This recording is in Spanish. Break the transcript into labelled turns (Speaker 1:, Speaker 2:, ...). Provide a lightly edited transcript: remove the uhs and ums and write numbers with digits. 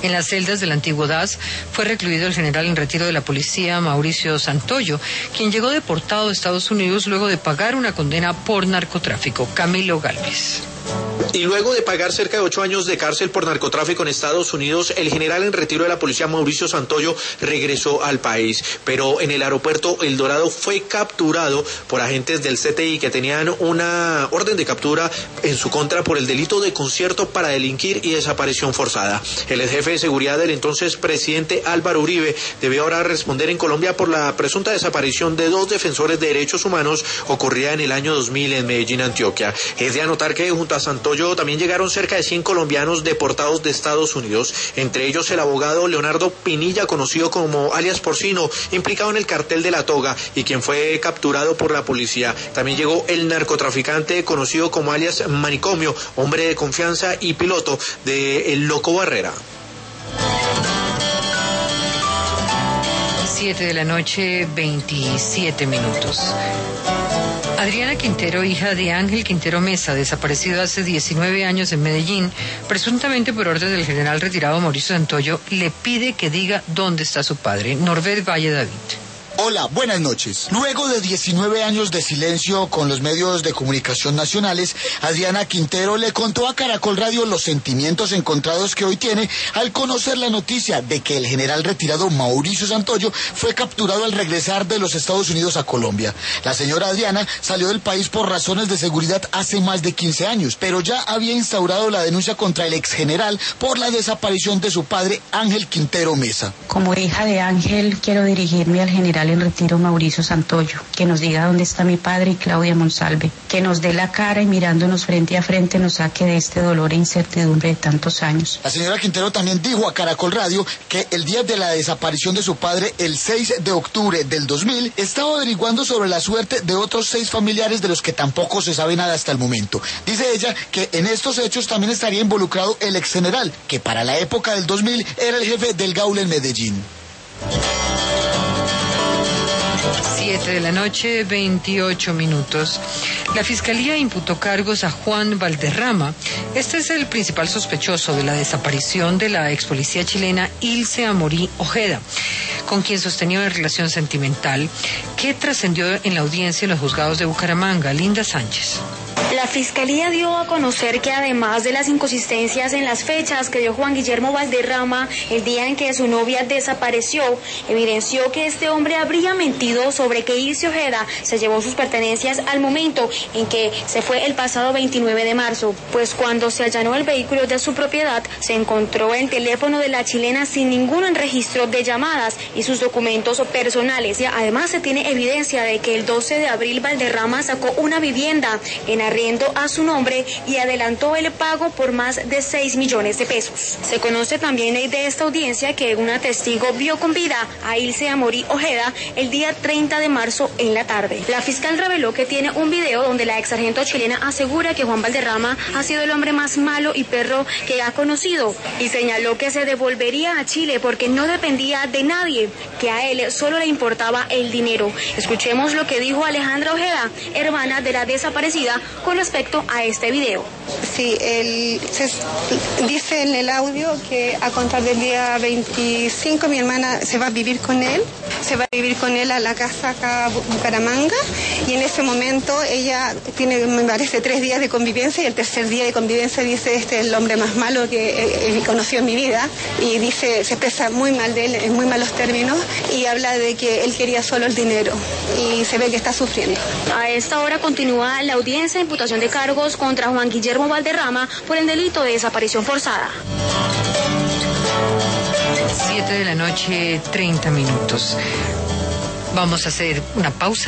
Speaker 1: En las celdas del antiguo DAS fue recluido el general en retiro de la policía Mauricio Santoyo, quien llegó deportado a Estados Unidos luego de pagar una condena por narcotráfico. Camilo Gálvez.
Speaker 2: Y luego de pagar cerca de 8 años de cárcel por narcotráfico en Estados Unidos, el general en retiro de la policía Mauricio Santoyo regresó al país. Pero en el aeropuerto El Dorado fue capturado por agentes del CTI que tenían una orden de captura en su contra por el delito de concierto para delinquir y desaparición forzada. El jefe de seguridad del entonces presidente Álvaro Uribe debió ahora responder en Colombia por la presunta desaparición de 2 defensores de derechos humanos ocurrida en el año 2000 en Medellín, Antioquia. Es de anotar que junto a Santoyo también llegaron cerca de 100 colombianos deportados de Estados Unidos, entre ellos el abogado Leonardo Pinilla, conocido como alias Porcino, implicado en el cartel de la toga y quien fue capturado por la policía. También llegó el narcotraficante conocido como alias Manicomio, hombre de confianza y piloto de El Loco Barrera.
Speaker 1: 7 de la noche, 27 minutos. Adriana Quintero, hija de Ángel Quintero Mesa, desaparecido hace 19 años en Medellín, presuntamente por orden del general retirado Mauricio Santoyo, le pide que diga dónde está su padre. Norbert Valle David.
Speaker 3: Hola, buenas noches. Luego de 19 años de silencio con los medios de comunicación nacionales, Adriana Quintero le contó a Caracol Radio los sentimientos encontrados que hoy tiene al conocer la noticia de que el general retirado Mauricio Santoyo fue capturado al regresar de los Estados Unidos a Colombia. La señora Adriana salió del país por razones de seguridad hace más de 15 años, pero ya había instaurado la denuncia contra el exgeneral por la desaparición de su padre, Ángel Quintero Mesa.
Speaker 4: Como hija de Ángel, quiero dirigirme al general en retiro Mauricio Santoyo, que nos diga dónde está mi padre y Claudia Monsalve, que nos dé la cara y mirándonos frente a frente nos saque de este dolor e incertidumbre de tantos años.
Speaker 3: La señora Quintero también dijo a Caracol Radio que el día de la desaparición de su padre, el 6 de octubre del 2000, estaba averiguando sobre la suerte de otros 6 familiares de los que tampoco se sabe nada hasta el momento. Dice ella que en estos hechos también estaría involucrado el exgeneral, que para la época del 2000 era el jefe del Gaula en Medellín.
Speaker 1: 7 de la noche, 28 minutos. La Fiscalía imputó cargos a Juan Valderrama. Este es el principal sospechoso de la desaparición de la ex policía chilena Ilse Amorí Ojeda, con quien sostenía una relación sentimental que trascendió en la audiencia en los juzgados de Bucaramanga. Linda Sánchez.
Speaker 5: La Fiscalía dio a conocer que además de las inconsistencias en las fechas que dio Juan Guillermo Valderrama el día en que su novia desapareció, evidenció que este hombre habría mentido sobre que Ilse Ojeda se llevó sus pertenencias al momento en que se fue el pasado 29 de marzo, pues cuando se allanó el vehículo de su propiedad se encontró el teléfono de la chilena sin ningún registro de llamadas y sus documentos personales. Además se tiene evidencia de que el 12 de abril Valderrama sacó una vivienda en arriendo a su nombre y adelantó el pago por más de 6 millones de pesos. Se conoce también de esta audiencia que una testigo vio con vida a Ilse Amorí Ojeda el día 30 de marzo en la tarde. La fiscal reveló que tiene un video donde la exsargento chilena asegura que Juan Valderrama ha sido el hombre más malo y perro que ha conocido y señaló que se devolvería a Chile porque no dependía de nadie, que a él solo le importaba el dinero. Escuchemos lo que dijo Alejandra Ojeda, hermana de la desaparecida, con respecto a este video.
Speaker 6: Sí, él dice en el audio que a contar del día 25 mi hermana se va a vivir con él, a la casa acá a Bucaramanga, y en ese momento ella tiene, me parece, 3 días de convivencia, y el tercer día de convivencia dice: este es el hombre más malo que he conocido en mi vida, y dice, se expresa muy mal de él, en muy malos términos, y habla de que él quería solo el dinero, y se ve que está sufriendo.
Speaker 5: A esta hora continúa la audiencia de imputación de cargos contra Juan Guillermo Valderrama por el delito de desaparición forzada.
Speaker 1: 7 de la noche, 30 minutos. Vamos a hacer una pausa.